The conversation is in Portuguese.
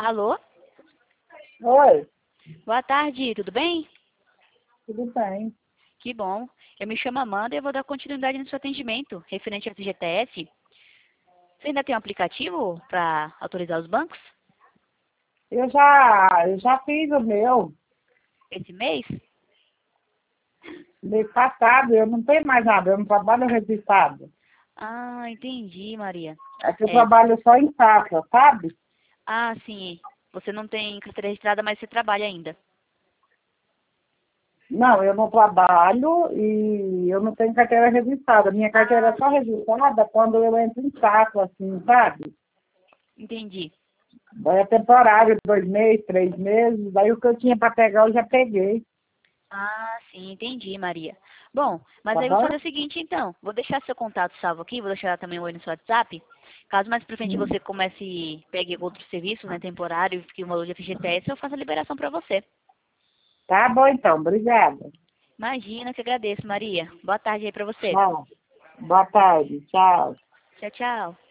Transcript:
Alô? Oi, Boa tarde, tudo bem? tudo bem? Que bom. Eu me chamo Amanda e eu vou dar continuidade no seu atendimento referente ao FGTS. Você ainda tem um aplicativo para autorizar os bancos Eu já fiz o meu esse mês? mês passado, eu não tenho mais nada, eu não trabalho registrado. Ah, entendi, Maria. É que eu É. trabalho só em casa, sabe? Ah, sim. Você não tem carteira registrada, mas você trabalha ainda. Não, eu não trabalho e eu não tenho carteira registrada. Minha carteira é só registrada quando eu entro em casa, assim, sabe? Entendi. Daí é temporário, 2 meses, 3 meses, daí o que eu tinha para pegar eu já peguei, Ah, sim, entendi, Maria. Bom, mas tá aí eu vou bom? fazer o seguinte, então. Vou deixar seu contato salvo aqui, vou deixar também o oi no seu WhatsApp. Caso mais pra frente você comece, pegue outros serviços, né, temporário, que o valor de FGTS, eu faço a liberação para você. Tá bom então, obrigada. Imagina, que agradeço, Maria. Boa tarde aí pra você. Tchau. Boa tarde, tchau. Tchau, tchau.